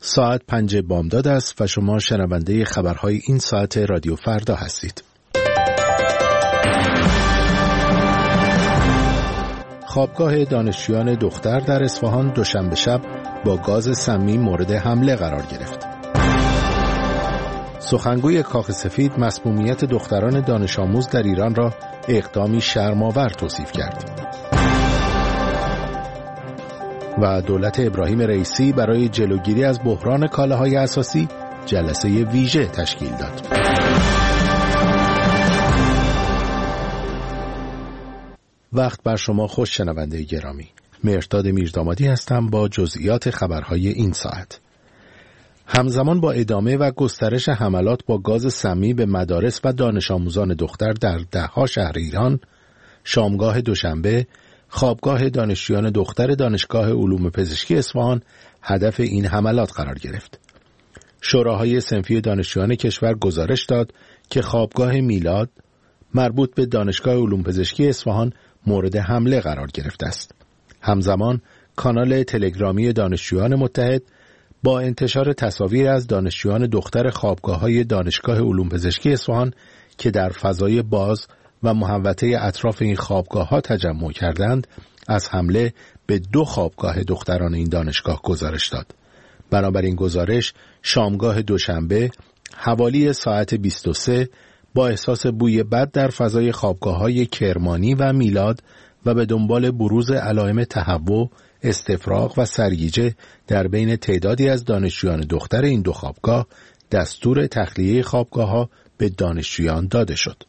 ساعت 5 بامداد است و شما شنونده خبرهای این ساعت رادیو فردا هستید. خوابگاه دانشجویان دختر در اصفهان دوشنبه شب با گاز سمی مورد حمله قرار گرفت. سخنگوی کاخ سفید مسمومیت دختران دانش آموز در ایران را اقدامی شرم‌آور توصیف کرد. و دولت ابراهیم رئیسی برای جلوگیری از بحران کالاهای اساسی جلسه ویژه تشکیل داد. وقت بر شما خوش شنونده گرامی. مهرداد میردامادی هستم با جزئیات خبرهای این ساعت. همزمان با ادامه و گسترش حملات با گاز سمی به مدارس و دانش آموزان دختر در ده‌ها شهر ایران، شامگاه دوشنبه خوابگاه دانشجویان دختر دانشگاه علوم پزشکی اصفهان هدف این حملات قرار گرفت. شوراهای صنفی دانشجویان کشور گزارش داد که خوابگاه میلاد مربوط به دانشگاه علوم پزشکی اصفهان مورد حمله قرار گرفته است. همزمان کانال تلگرامی دانشجویان متحد با انتشار تصاویر از دانشجویان دختر خوابگاه‌های دانشگاه علوم پزشکی اصفهان که در فضای باز و محوطه اطراف این خوابگاه‌ها تجمع کردند، از حمله به 2 خوابگاه دختران این دانشگاه گزارش داد. بنابراین گزارش شامگاه دوشنبه حوالی ساعت 23 با احساس بوی بد در فضای خوابگاه‌های کرمانی و میلاد و به دنبال بروز علائم تهوع، استفراغ و سرگیجه در بین تعدادی از دانشجویان دختر این 2 خوابگاه دستور تخلیه خوابگاه‌ها به دانشجویان داده شد.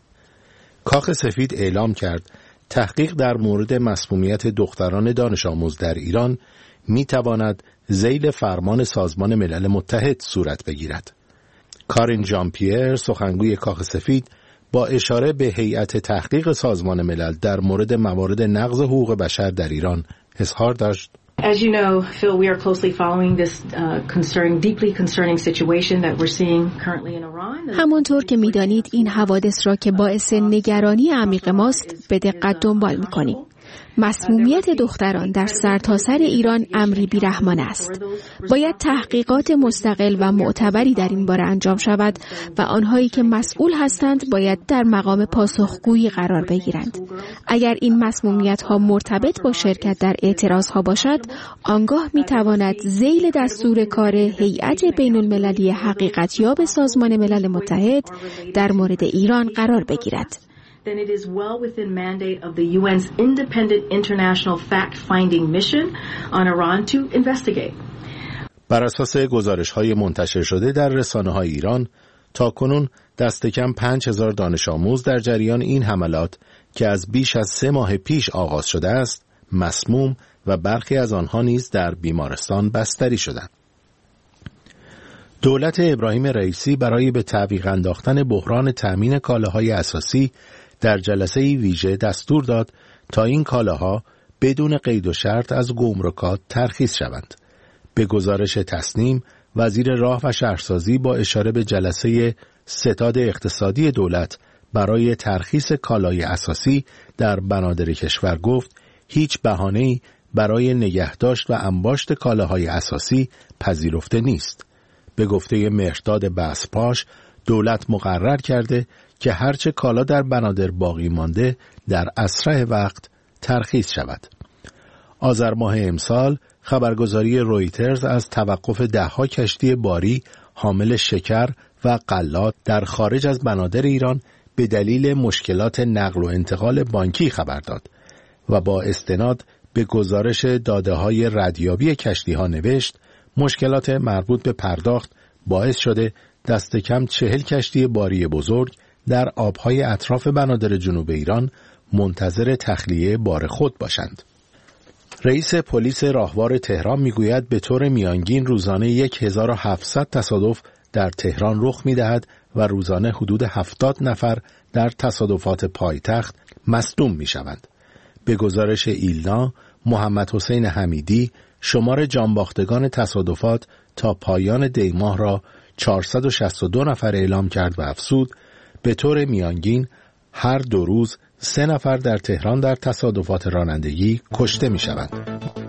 کاخ سفید اعلام کرد تحقیق در مورد مسمومیت دختران دانش آموز در ایران می تواند ذیل فرمان سازمان ملل متحد صورت بگیرد. کارین ژان پیر، سخنگوی کاخ سفید، با اشاره به هیئت تحقیق سازمان ملل در مورد موارد نقض حقوق بشر در ایران اظهار داشت: As you know, Phil, we are closely following this deeply concerning situation that we're seeing currently in Iran. همانطور که می‌دانید این حوادث را که باعث نگرانی عمیق ماست به دقت دنبال می‌کنیم. مسمومیت دختران در سرتاسر ایران امری بی‌رحمانه است. باید تحقیقات مستقل و معتبری در این باره انجام شود و آنهایی که مسئول هستند باید در مقام پاسخگویی قرار بگیرند. اگر این مسمومیت‌ها مرتبط با شرکت در اعتراض‌ها باشد، آنگاه می‌تواند ذیل دستور کار هیئت بین‌المللی حقیقت‌یاب سازمان ملل متحد در مورد ایران قرار بگیرد. then it is well within mandate of the UN's independent international fact-finding mission on Iran to investigate. بر اساس گزارش‌های منتشر شده در رسانه‌های ایران، تاکنون دست کم 5000 دانش آموز در جریان این حملات که از بیش از 3 ماه پیش آغاز شده است، مسموم و برخی از آنها نیز در بیمارستان بستری شدند. دولت ابراهیم رئیسی برای به تعویق انداختن بحران تأمین کالاهای اساسی در جلسه ویژه دستور داد تا این کالاها بدون قید و شرط از گمرکات ترخیص شوند. به گزارش تصنیم، وزیر راه و شهرسازی با اشاره به جلسه ستاد اقتصادی دولت برای ترخیص کالای اساسی در بنادر کشور گفت هیچ بهانه‌ای برای نگهداشت و انباشت کالاهای اساسی پذیرفته نیست. به گفته مهرداد بسپاش، دولت مقرر کرده که هرچه کالا در بنادر باقی مانده در اسرع وقت ترخیص شود. آذر ماه امسال خبرگزاری رویترز از توقف 10 کشتی باری حامل شکر و غلات در خارج از بنادر ایران به دلیل مشکلات نقل و انتقال بانکی خبر داد و با استناد به گزارش داده‌های ردیابی کشتی‌ها نوشت مشکلات مربوط به پرداخت باعث شده دست کم 40 کشتی باری بزرگ در آبهای اطراف بنادر جنوب ایران منتظر تخلیه بار خود باشند. رئیس پلیس راهوار تهران میگوید به طور میانگین روزانه 1700 تصادف در تهران رخ میدهد و روزانه حدود 70 نفر در تصادفات پایتخت مصدوم میشوند. به گزارش ایلنا، محمد حسین حمیدی شمار جانباختگان تصادفات تا پایان دیماه را 462 نفر اعلام کرد و افزود به طور میانگین هر 2 روز 3 نفر در تهران در تصادفات رانندگی کشته می شوند.